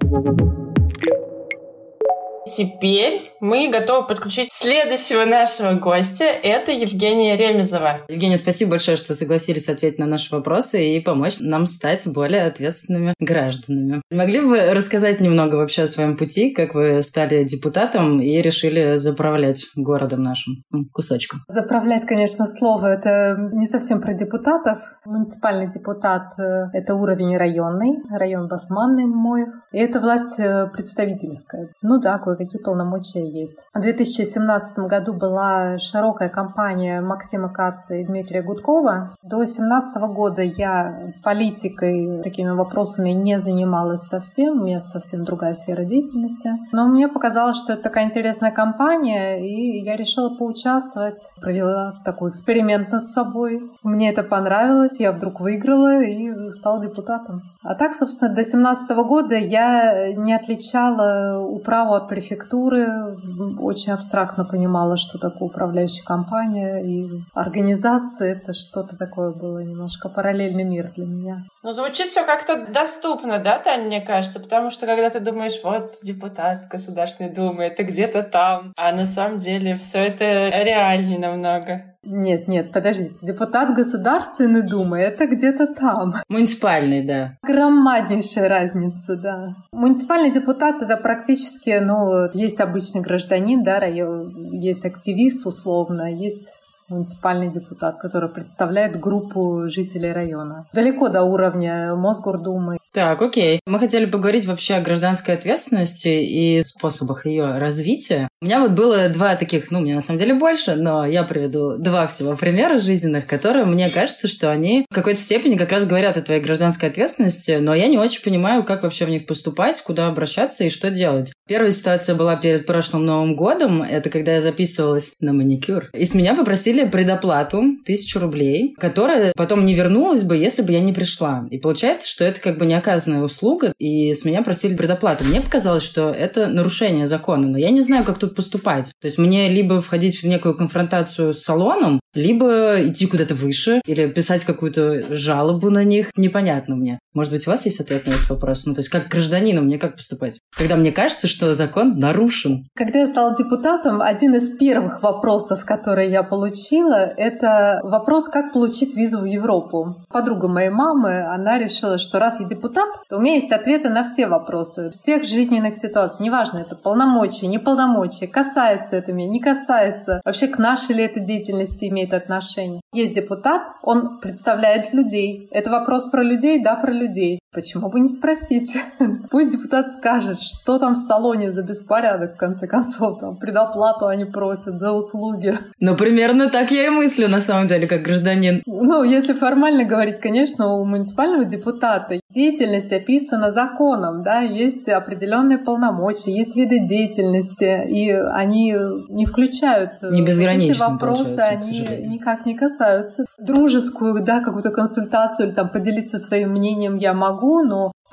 Теперь мы готовы подключить следующего нашего гостя. Это Евгения Ремезова. Евгения, спасибо большое, что согласились ответить на наши вопросы и помочь нам стать более ответственными гражданами. Могли бы вы рассказать немного вообще о своем пути, как вы стали депутатом и решили заправлять городом нашим кусочком? Заправлять, конечно, слово, это не совсем про депутатов. Муниципальный депутат — это уровень районный, район Басманный мой, и это власть представительская. Ну да, какие полномочия есть. В 2017 году была широкая кампания Максима Каца и Дмитрия Гудкова. До 2017 года я политикой, такими вопросами не занималась совсем, у меня совсем другая сфера деятельности. Но мне показалось, что это такая интересная кампания, и я решила поучаствовать. Провела такой эксперимент над собой. Мне это понравилось, я вдруг выиграла и стала депутатом. А так, собственно, до 2017 года я не отличала управу от префектуры, очень абстрактно понимала, что такое управляющая компания и организация. Это что-то такое было, немножко параллельный мир для меня. Ну, звучит все как-то доступно, да, Таня, мне кажется? Потому что когда ты думаешь, вот, депутат Государственной Думы, это где-то там, а на самом деле все это реальнее намного. Нет, подождите. Депутат Государственной Думы — это где-то там. Муниципальный, да. Громаднейшая разница, да. Муниципальный депутат — это практически, есть обычный гражданин, да, есть активист условно, есть муниципальный депутат, который представляет группу жителей района. Далеко до уровня Мосгордумы. Так, окей. Мы хотели поговорить вообще о гражданской ответственности и способах ее развития. У меня вот было два таких, мне на самом деле больше, но я приведу два всего примера жизненных, которые, мне кажется, что они в какой-то степени как раз говорят о твоей гражданской ответственности, но я не очень понимаю, как вообще в них поступать, куда обращаться и что делать. Первая ситуация была перед прошлым Новым годом, это когда я записывалась на маникюр, и с меня попросили предоплату 1000 рублей, которая потом не вернулась бы, если бы я не пришла. И получается, что это как бы не оказанная услуга, и с меня просили предоплату. Мне показалось, что это нарушение закона, но я не знаю, как тут поступать. То есть мне либо входить в некую конфронтацию с салоном, либо идти куда-то выше, или писать какую-то жалобу на них. Непонятно мне. Может быть, у вас есть ответ на этот вопрос? То есть как гражданину мне как поступать? Когда мне кажется, что закон нарушен. Когда я стала депутатом, один из первых вопросов, которые я получила, это вопрос, как получить визу в Европу. Подруга моей мамы, она решила, что раз я депутат, то у меня есть ответы на все вопросы, всех жизненных ситуаций. Неважно, это полномочия, неполномочия, касается это меня, не касается. Вообще, к нашей ли это деятельности имеет отношение. Есть депутат, он представляет людей. Это вопрос про людей, да, про людей. Почему бы не спросить? Пусть депутат скажет, что там в салоне за беспорядок, в конце концов, там предоплату они просят за услуги. Примерно так я и мыслю, на самом деле, как гражданин. Если формально говорить, конечно, у муниципального депутата деятельность описана законом, да, есть определенные полномочия, есть виды деятельности, и они не включают эти вопросы, они никак не касаются. Дружескую, да, какую-то консультацию или там поделиться своим мнением я могу, но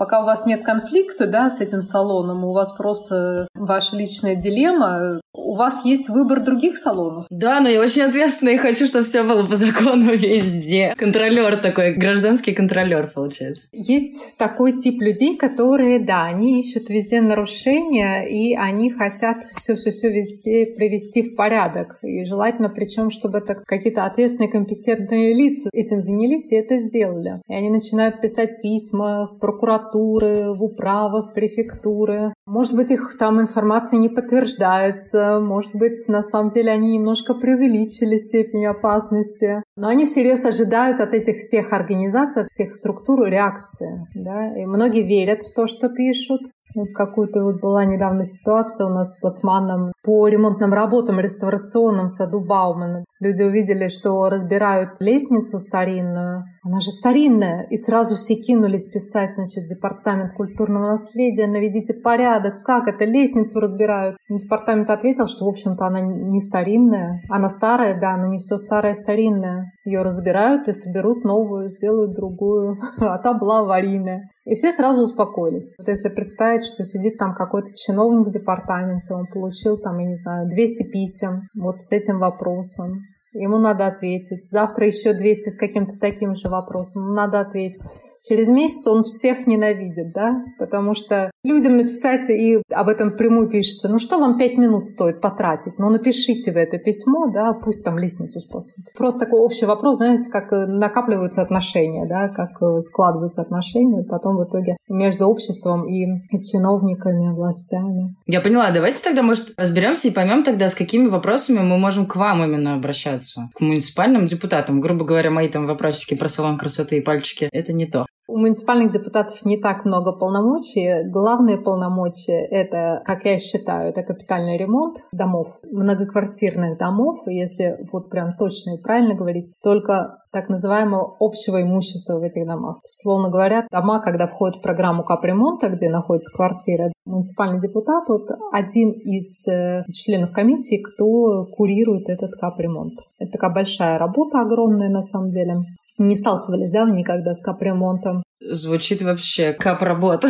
Пока у вас нет конфликта, да, с этим салоном, у вас просто ваша личная дилемма, у вас есть выбор других салонов. Да, но я очень ответственна и хочу, чтобы все было по закону везде. Контролер такой, гражданский контролер получается. Есть такой тип людей, которые, да, они ищут везде нарушения, и они хотят все везде привести в порядок. И желательно, причем, чтобы это какие-то ответственные, компетентные лица этим занялись и это сделали. И они начинают писать письма в прокуратуры, в управы, в префектуры. Может быть, их там информация не подтверждается, может быть, на самом деле они немножко преувеличили степень опасности. Но они всерьез ожидают от этих всех организаций, от всех структур реакции. Да? И многие верят в то, что пишут. Какую-то вот была недавно ситуация у нас в Басманном по ремонтным работам реставрационным в саду Баумана. Люди увидели, что разбирают лестницу старинную. Она же старинная. И сразу все кинулись писать, значит, департамент культурного наследия, наведите порядок, как это, лестницу разбирают. Департамент ответил, что, в общем-то, она не старинная. Она старая, да, но не все старое старинное. Ее разбирают и соберут новую, сделают другую. А та была аварийная. И все сразу успокоились. Вот если представить, что сидит там какой-то чиновник в департаменте, он получил там, я не знаю, 200 писем вот с этим вопросом. Ему надо ответить. Завтра еще 200 с каким-то таким же вопросом. Ему надо ответить. Через месяц он всех ненавидит, да? Потому что людям написать, и об этом прямую пишется, ну что вам 5 минут стоит потратить? Ну напишите вы это письмо, да, пусть там лестницу спасут. Просто такой общий вопрос, знаете, как накапливаются отношения, да, как складываются отношения потом в итоге между обществом и чиновниками, властями. Я поняла. Давайте тогда, может, разберемся и поймем тогда, с какими вопросами мы можем к вам именно обращаться. К муниципальным депутатам. Грубо говоря, мои там вопросики про салон красоты и пальчики — это не то. У муниципальных депутатов не так много полномочий. Главные полномочия — это, как я считаю, это капитальный ремонт домов, многоквартирных домов, если вот прям точно и правильно говорить, только так называемого общего имущества в этих домах. Словно говоря, дома, когда входят в программу капремонта, где находится квартира, муниципальный депутат, вот один из членов комиссии, кто курирует этот капремонт. Это такая большая работа, огромная на самом деле. Не сталкивались, да, вы никогда с капремонтом? Звучит вообще кап-работа.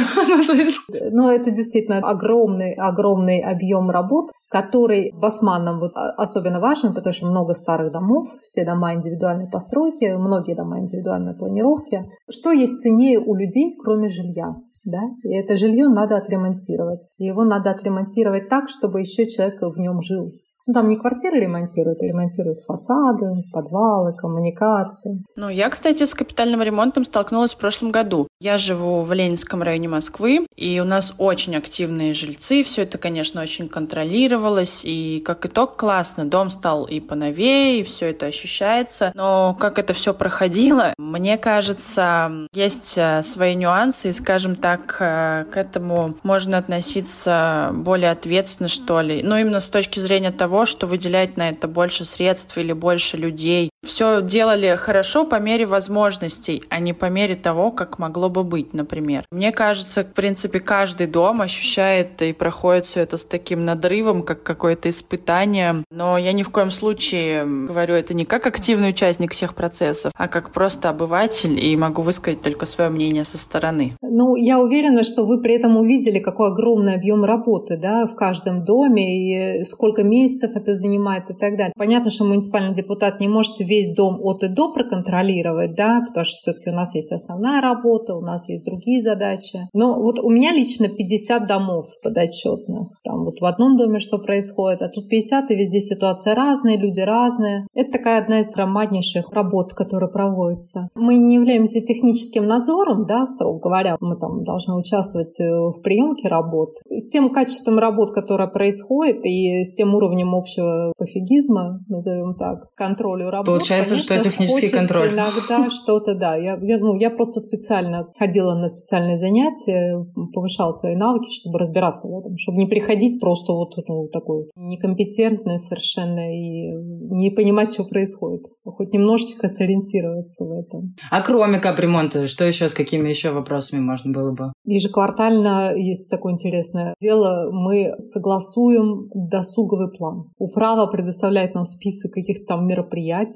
Но это действительно огромный объем работ, который басманным вот особенно важен, потому что много старых домов, все дома индивидуальной постройки, многие дома индивидуальной планировки. Что есть ценнее у людей, кроме жилья? Да? И это жилье надо отремонтировать. И его надо отремонтировать так, чтобы еще человек в нем жил. Ну, там не квартиры ремонтируют фасады, подвалы, коммуникации. Ну, я, кстати, с капитальным ремонтом столкнулась в прошлом году. Я живу в Ленинском районе Москвы, и у нас очень активные жильцы. Все это, конечно, очень контролировалось, и как итог классно. Дом стал и поновее, и все это ощущается. Но как это все проходило, мне кажется, есть свои нюансы, и, скажем так, к этому можно относиться более ответственно, что ли. Но именно с точки зрения того, что выделять на это больше средств или больше людей. Все делали хорошо по мере возможностей, а не по мере того, как могло бы быть, например. Мне кажется, в принципе, каждый дом ощущает и проходит все это с таким надрывом, как какое-то испытание. Но я ни в коем случае говорю это не как активный участник всех процессов, а как просто обыватель, и могу высказать только свое мнение со стороны. Ну, я уверена, что вы при этом увидели, какой огромный объем работы, да, в каждом доме, и сколько месяцев это занимает и так далее. Понятно, что муниципальный депутат не может весь дом от и до проконтролировать, да, потому что все-таки у нас есть основная работа, у нас есть другие задачи. Но вот у меня лично 50 домов подотчетных. Там вот в одном доме что происходит, а тут 50, и везде ситуация разная, люди разные. Это такая одна из громаднейших работ, которая проводится. Мы не являемся техническим надзором, да, строго говоря. Мы там должны участвовать в приемке работ. С тем качеством работ, которое происходит, и с тем уровнем общего пофигизма, назовем так, контролю работ. Получается, конечно, что технический контроль. Иногда что-то, да. Я просто специально ходила на специальные занятия, повышала свои навыки, чтобы разбираться в этом, чтобы не приходить просто вот такой некомпетентный совершенно и не понимать, что происходит. Хоть немножечко сориентироваться в этом. А кроме капремонта, что еще, с какими еще вопросами можно было бы? Ежеквартально есть такое интересное дело. Мы согласуем досуговый план. Управа предоставляет нам список каких-то там мероприятий.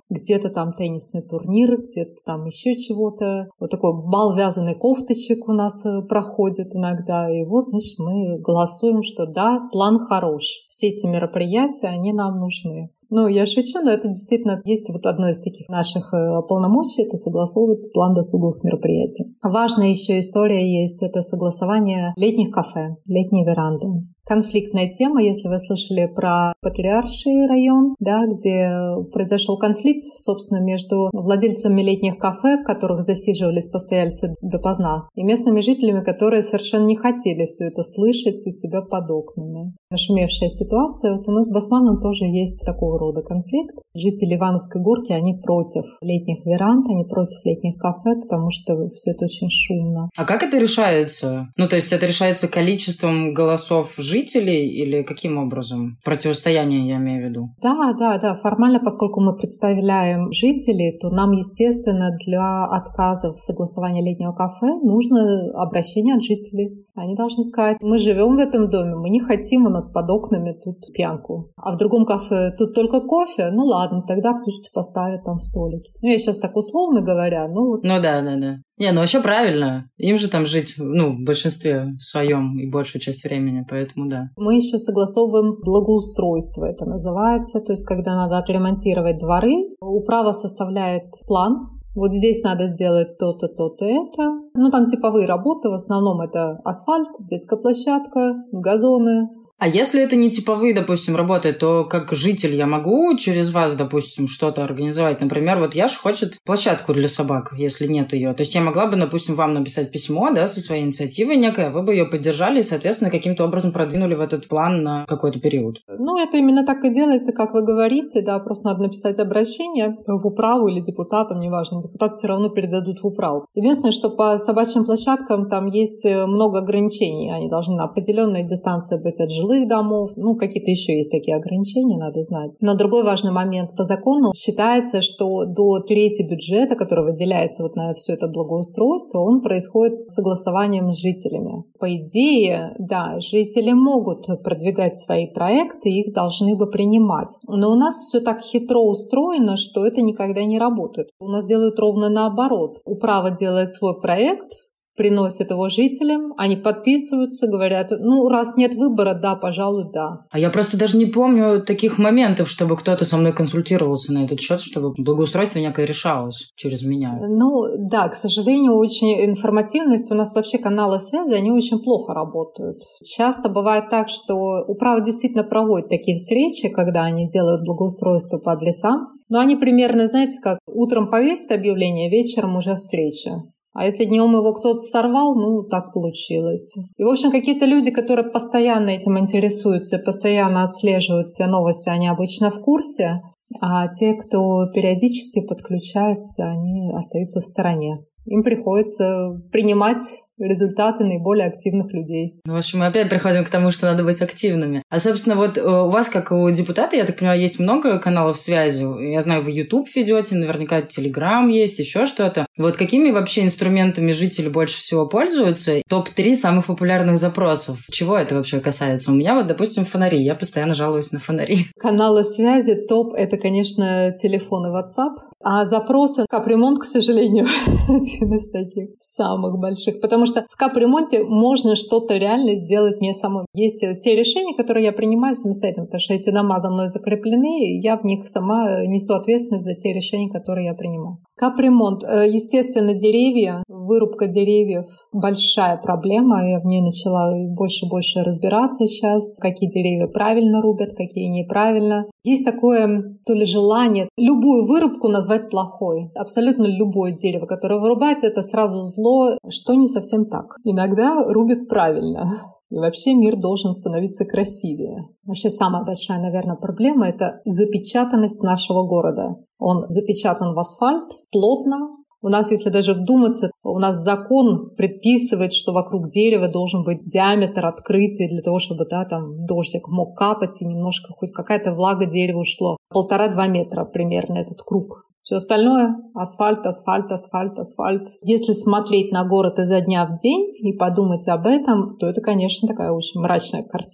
где-то там теннисный турнир, где-то там еще чего-то. Вот такой бал вязаный кофточек у нас проходит иногда. И вот, значит, мы голосуем, что да, план хорош. Все эти мероприятия, они нам нужны. Ну, я шучу, но это действительно есть вот одно из таких наших полномочий, это согласовывать план досуговых мероприятий. Важная еще история есть, это согласование летних кафе, летние веранды. Конфликтная тема, если вы слышали про Патриарший район, да, где произошел конфликт, собственно, между владельцами летних кафе, в которых засиживались постояльцы допоздна, и местными жителями, которые совершенно не хотели все это слышать у себя под окнами. Нашумевшая ситуация. Вот у нас в Басманном тоже есть такого рода конфликт. Жители Ивановской горки, они против летних веранд, они против летних кафе, потому что все это очень шумно. А как это решается? Ну, то есть это решается количеством голосов жителей или каким образом? Противостояние, я имею в виду. Да. Формально, поскольку мы представляем жителей, то нам, естественно, для отказа в согласовании летнего кафе нужно обращение от жителей. Они должны сказать: мы живем в этом доме, мы не хотим, у нас под окнами тут пьянку. А в другом кафе тут только кофе, ну ладно, тогда пусть поставят там столики. Ну, я сейчас так условно говоря, ну вот. Ну да. Не, ну вообще правильно. Им же там жить, ну, в большинстве своем и большую часть времени, поэтому да. Мы еще согласовываем благоустройство, это называется. То есть, когда надо отремонтировать дворы, управа составляет план. Вот здесь надо сделать то-то, то-то, это. Ну, там типовые работы, в основном это асфальт, детская площадка, газоны. А если это не типовые, допустим, работы, то как житель я могу через вас, допустим, что-то организовать? Например, вот Яш хочет площадку для собак, если нет ее. То есть я могла бы, допустим, вам написать письмо, да, со своей инициативой некой, вы бы ее поддержали и, соответственно, каким-то образом продвинули в этот план на какой-то период. Ну, это именно так и делается, как вы говорите, да, просто надо написать обращение в управу или депутатам, неважно, депутаты все равно передадут в управу. Единственное, что по собачьим площадкам там есть много ограничений, они должны на определенной дистанции быть от жилых домов, ну, какие-то еще есть такие ограничения, надо знать. Но другой важный момент. По закону считается, что до трети бюджета, который выделяется вот на все это благоустройство, он происходит согласованием с жителями. По идее, да, жители могут продвигать свои проекты, их должны бы принимать. Но у нас все так хитро устроено, что это никогда не работает. У нас делают ровно наоборот. Управа делает свой проект, приносят его жителям, они подписываются, говорят: ну, раз нет выбора, да, пожалуй, да. А я просто даже не помню таких моментов, чтобы кто-то со мной консультировался на этот счет, чтобы благоустройство некое решалось через меня. Ну, да, к сожалению, очень информативность. У нас вообще каналы связи, они очень плохо работают. Часто бывает так, что управа действительно проводит такие встречи, когда они делают благоустройство по адресам, но они примерно, знаете, как утром повесят объявление, вечером уже встреча. А если днем его кто-то сорвал, ну, так получилось. И, в общем, какие-то люди, которые постоянно этим интересуются, постоянно отслеживают все новости, они обычно в курсе, а те, кто периодически подключается, они остаются в стороне. Им приходится принимать результаты наиболее активных людей. В общем, мы опять приходим к тому, что надо быть активными. А, собственно, вот у вас, как у депутата, я так понимаю, есть много каналов связи. Я знаю, вы YouTube ведете, наверняка Telegram есть, еще что-то. Вот какими вообще инструментами жители больше всего пользуются? Топ-3 самых популярных запросов. Чего это вообще касается? У меня вот, допустим, фонари. Я постоянно жалуюсь на фонари. Каналы связи топ — это, конечно, телефон и WhatsApp. А запросы в капремонт, к сожалению, один из таких самых больших. Потому что в капремонте можно что-то реально сделать мне самой. Есть те решения, которые я принимаю самостоятельно, потому что эти дома за мной закреплены, и я в них сама несу ответственность за те решения, которые я принимаю. Капремонт. Естественно, деревья, вырубка деревьев — большая проблема. Я в ней начала больше и больше разбираться сейчас, какие деревья правильно рубят, какие неправильно. Есть такое то ли желание любую вырубку назвать плохой. Абсолютно любое дерево, которое вырубается, это сразу зло, что не совсем так. Иногда рубят правильно. И вообще мир должен становиться красивее. Вообще самая большая, наверное, проблема — это запечатанность нашего города. Он запечатан в асфальт плотно. У нас, если даже вдуматься, у нас закон предписывает, что вокруг дерева должен быть диаметр открытый для того, чтобы там дождик мог капать и немножко хоть какая-то влага дереву ушло. 1,5-2 метра примерно этот круг. Все остальное — асфальт, асфальт, асфальт, асфальт. Если смотреть на город изо дня в день и подумать об этом, то это, конечно, такая очень мрачная картина.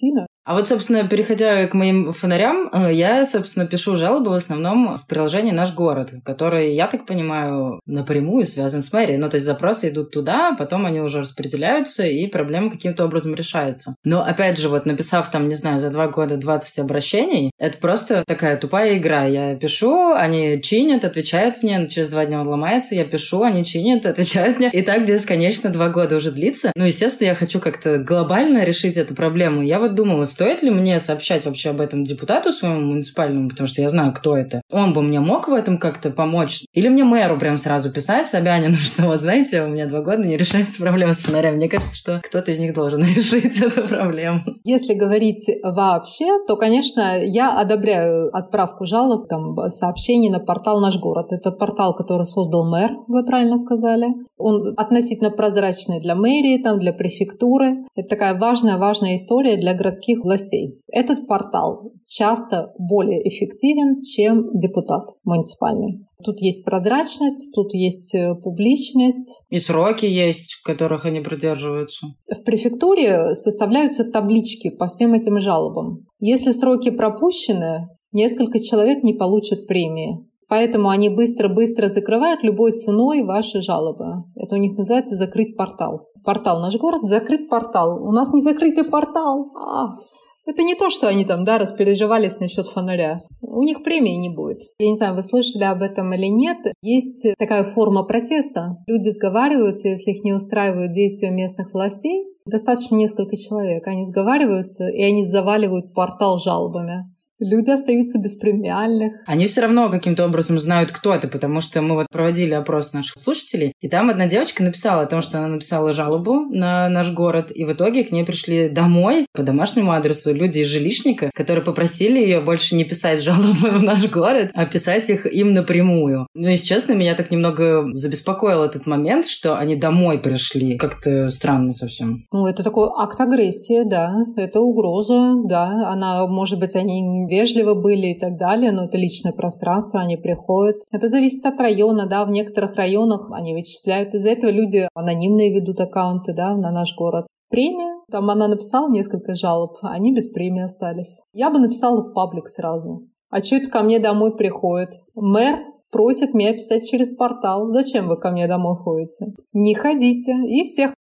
А вот, собственно, переходя к моим фонарям, я, собственно, пишу жалобы в основном в приложении «Наш город», который, я так понимаю, напрямую связан с мэрией. Ну, то есть запросы идут туда, потом они уже распределяются, и проблема каким-то образом решается. Но, опять же, вот написав там, не знаю, за 2 года 20 обращений, это просто такая тупая игра. Я пишу, они чинят, отвечают мне, через 2 дня он ломается, я пишу, они чинят, отвечают мне. И так бесконечно 2 года уже длится. Ну, естественно, я хочу как-то глобально решить эту проблему. Я вот думала, стоит ли мне сообщать вообще об этом депутату своему муниципальному, потому что я знаю, кто это. Он бы мне мог в этом как-то помочь? Или мне мэру прям сразу писать, Собянину, что вот, знаете, у меня 2 года не решается проблема с фонарями. Мне кажется, что кто-то из них должен решить эту проблему. Если говорить вообще, то, конечно, я одобряю отправку жалоб, там, сообщений на портал «Наш город». Это портал, который создал мэр, вы правильно сказали. Он относительно прозрачный для мэрии, там, для префектуры. Это такая важная история для городских властей. Этот портал часто более эффективен, чем депутат муниципальный. Тут есть прозрачность, тут есть публичность. И сроки есть, которых они придерживаются. В префектуре составляются таблички по всем этим жалобам. Если сроки пропущены, несколько человек не получат премии. Поэтому они быстро-быстро закрывают любой ценой ваши жалобы. Это у них называется «закрыть портал». Портал «Наш город» — закрыт портал. У нас не закрытый портал. Это не то, что они там, распереживались насчет фонаря. У них премии не будет. Я не знаю, вы слышали об этом или нет. Есть такая форма протеста. Люди сговариваются, если их не устраивают действия местных властей. Достаточно несколько человек. Они сговариваются, и они заваливают портал жалобами. Люди остаются без премиальных. Они все равно каким-то образом знают, кто это, потому что мы вот проводили опрос наших слушателей, и там одна девочка написала о том, что она написала жалобу на наш город, и в итоге к ней пришли домой по домашнему адресу люди из жилищника, которые попросили ее больше не писать жалобы в наш город, а писать их им напрямую. Ну, если честно, меня так немного забеспокоил этот момент, что они домой пришли. Как-то странно совсем. Ну, это такой акт агрессии, да. Это угроза, да. Она, может быть, они вежливо были и так далее, но это личное пространство, они приходят. Это зависит от района, да, в некоторых районах они вычисляют. Из-за этого люди анонимные ведут аккаунты, да, на наш город. Премия, там она написала несколько жалоб, они без премии остались. Я бы написала в паблик сразу. А что это ко мне домой приходит? Мэр просит меня писать через портал. Зачем вы ко мне домой ходите? Не ходите. И всех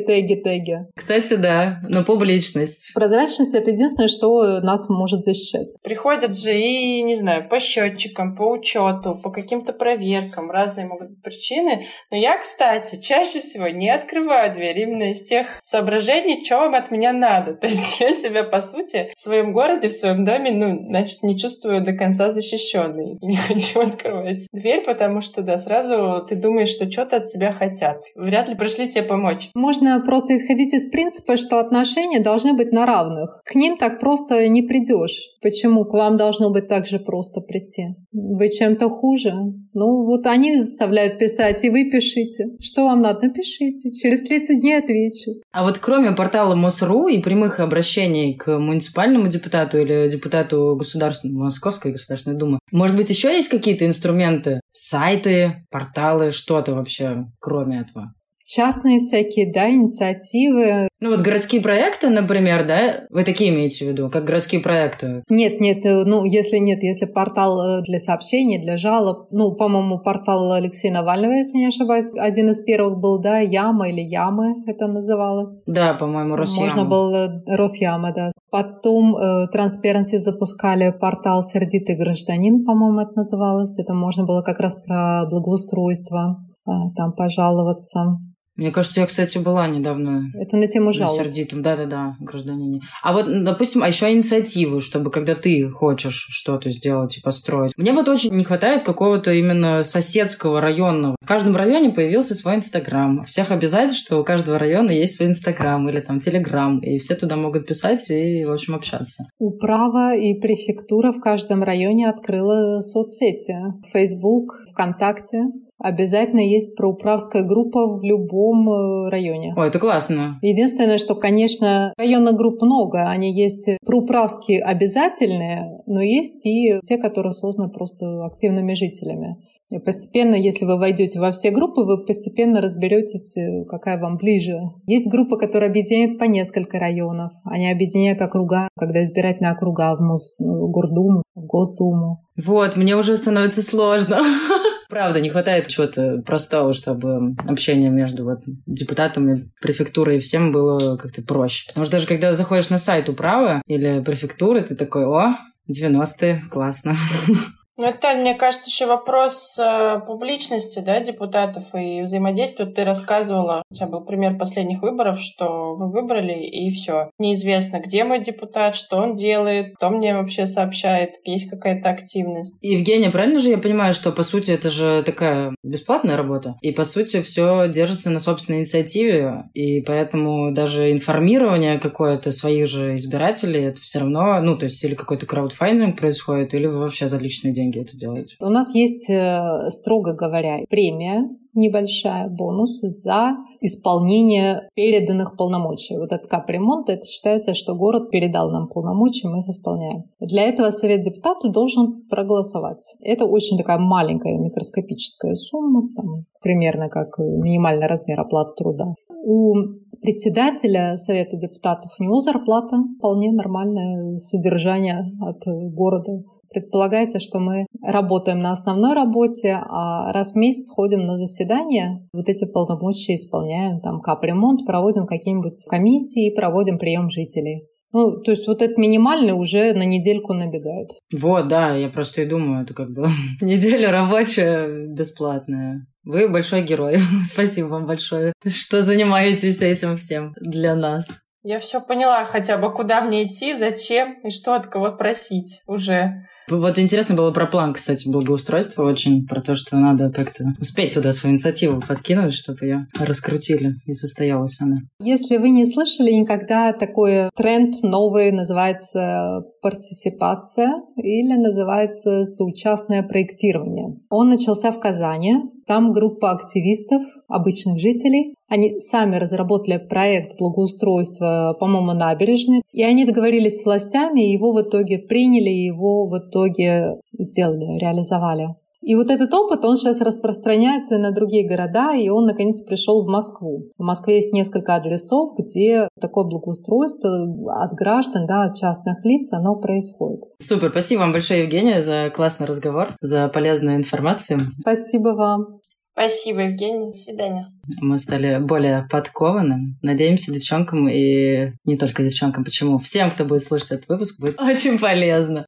теги. Кстати, да, но публичность. Прозрачность — это единственное, что нас может защищать. Приходят же и, не знаю, по счетчикам, по учету, по каким-то проверкам. Разные могут быть причины. Но я, кстати, чаще всего не открываю дверь именно из тех соображений, что вам от меня надо. То есть я себя, по сути, в своем городе, в своем доме, значит, не чувствую до конца защищенной. Не хочу открывать дверь, потому что, да, сразу ты думаешь, что что-то от тебя хотят. Вряд ли пришли тебе помочь. Можно просто исходить из принципа, что отношения должны быть на равных. К ним так просто не придешь. Почему? К вам должно быть так же просто прийти. Вы чем-то хуже? Ну, вот они заставляют писать, и вы пишите. Что вам надо? Напишите. Через 30 дней отвечу. А вот кроме портала МОСРУ и прямых обращений к муниципальному депутату или депутату Московской Государственной Думы, может быть, еще есть какие-то инструменты? Сайты, порталы, что-то вообще, кроме этого? Частные всякие, да, инициативы. Ну вот городские проекты, например, да? Вы такие имеете в виду, как городские проекты? Нет, если портал для сообщений, для жалоб, по-моему, портал Алексея Навального, если не ошибаюсь, один из первых был, да, Яма или Ямы это называлось. Да, по-моему, Росяма. Можно было Росяма, да. Потом Transparency запускали портал «Сердитый гражданин», по-моему, это называлось. Это можно было как раз про благоустройство, там пожаловаться. Мне кажется, я, кстати, была недавно. Это на тему жалоб. На сердитом, да, гражданине. А вот, допустим, еще инициативы, чтобы когда ты хочешь что-то сделать и построить. Мне вот очень не хватает какого-то именно соседского районного. В каждом районе появился свой Инстаграм. Всех обязательно, что у каждого района есть свой Инстаграм или там Телеграм. И все туда могут писать и, в общем, общаться. Управа и префектура в каждом районе открыла соцсети. Facebook, ВКонтакте. Обязательно есть проуправская группа в любом районе. Ой, это классно. Единственное, что, конечно, районных групп много. Они есть проуправские обязательные, но есть и те, которые созданы просто активными жителями. И постепенно, если вы войдете во все группы, вы постепенно разберетесь, какая вам ближе. Есть группы, которые объединяют по несколько районов. Они объединяют округа, когда избирательные округа в Гордуму, в Госдуму. Вот, мне уже становится сложно. Правда, не хватает чего-то простого, чтобы общение между депутатами, префектурой и всем было как-то проще. Потому что даже когда заходишь на сайт управы или префектуры, ты такой: о, 90-е, классно. Это, мне кажется, еще вопрос публичности, да, депутатов и взаимодействия. Ты рассказывала, у тебя был пример последних выборов, что вы выбрали, и все. Неизвестно, где мой депутат, что он делает, кто мне вообще сообщает, есть какая-то активность. Евгения, правильно же я понимаю, что, по сути, это же такая бесплатная работа? И, по сути, все держится на собственной инициативе, и поэтому даже информирование какое-то своих же избирателей, это все равно, ну, то есть или какой-то краудфандинг происходит, или вы вообще за личные деньги это делаете? У нас есть, строго говоря, премия небольшая, бонус за исполнение переданных полномочий. Вот этот капремонт, это считается, что город передал нам полномочия, мы их исполняем. Для этого Совет депутатов должен проголосовать. Это очень такая маленькая микроскопическая сумма, там, примерно как минимальный размер оплаты труда. У председателя Совета депутатов у него зарплата вполне нормальное содержание от города. Предполагается, что мы работаем на основной работе, а раз в месяц ходим на заседания, вот эти полномочия исполняем, там капремонт, проводим какие-нибудь комиссии, проводим прием жителей. Ну, то есть вот этот минимальный уже на недельку набегает. Вот, да, я просто и думаю, это как бы неделя рабочая, бесплатная. Вы большой герой. Спасибо вам большое, что занимаетесь этим всем для нас. Я все поняла хотя бы, куда мне идти, зачем и что от кого просить уже. Вот интересно было про план, кстати, благоустройства очень, про то, что надо как-то успеть туда свою инициативу подкинуть, чтобы ее раскрутили, и состоялась она. Если вы не слышали никогда, такой тренд новый называется партисипация или называется соучастное проектирование. Он начался в Казани. Там группа активистов, обычных жителей, они сами разработали проект благоустройства, по-моему, набережной, и они договорились с властями, и его в итоге приняли, и его в итоге сделали, реализовали. И вот этот опыт, он сейчас распространяется на другие города, и он, наконец, пришел в Москву. В Москве есть несколько адресов, где такое благоустройство от граждан, да, от частных лиц, оно происходит. Супер, спасибо вам большое, Евгения, за классный разговор, за полезную информацию. Спасибо вам. Спасибо, Евгения. До свидания. Мы стали более подкованы. Надеемся, девчонкам и не только девчонкам, почему? Всем, кто будет слушать этот выпуск, будет очень полезно.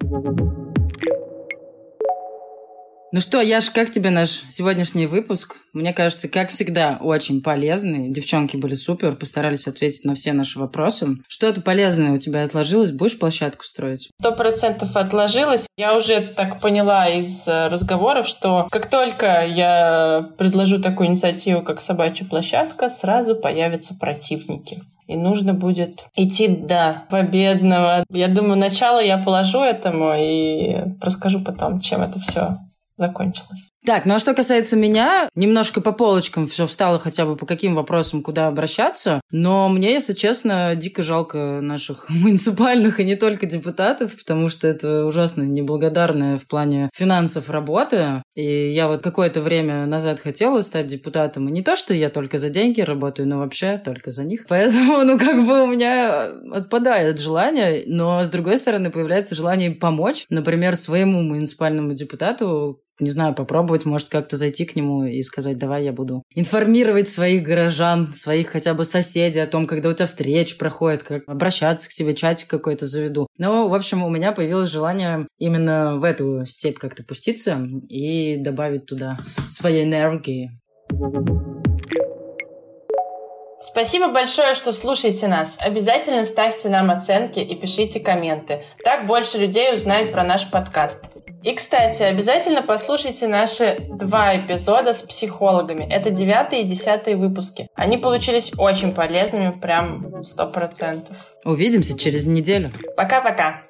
Ну что, Яш, как тебе наш сегодняшний выпуск? Мне кажется, как всегда, очень полезный. Девчонки были супер, постарались ответить на все наши вопросы. Что-то полезное у тебя отложилось? Будешь площадку строить? 100% отложилось. Я уже так поняла из разговоров, что как только я предложу такую инициативу, как собачья площадка, сразу появятся противники. И нужно будет идти до победного. Я думаю, начало я положу этому и расскажу потом, чем это все закончилось. Так, ну а что касается меня, немножко по полочкам все встало хотя бы по каким вопросам, куда обращаться, но мне, если честно, дико жалко наших муниципальных и не только депутатов, потому что это ужасно неблагодарная в плане финансов работа, и я вот какое-то время назад хотела стать депутатом, и не то, что я только за деньги работаю, но вообще только за них, поэтому, ну, как бы у меня отпадает желание, но, с другой стороны, появляется желание помочь, например, своему муниципальному депутату, не знаю, попробовать, может, как-то зайти к нему и сказать: давай я буду информировать своих горожан, своих хотя бы соседей о том, когда у тебя встреча проходит, как обращаться к тебе, чатик какой-то заведу. Ну, в общем, у меня появилось желание именно в эту степь как-то пуститься и добавить туда своей энергии. Спасибо большое, что слушаете нас. Обязательно ставьте нам оценки и пишите комменты. Так больше людей узнает про наш подкаст. И, кстати, обязательно послушайте наши 2 эпизода с психологами. Это 9 и 10 выпуски. Они получились очень полезными, прям 100%. Увидимся через неделю. Пока-пока.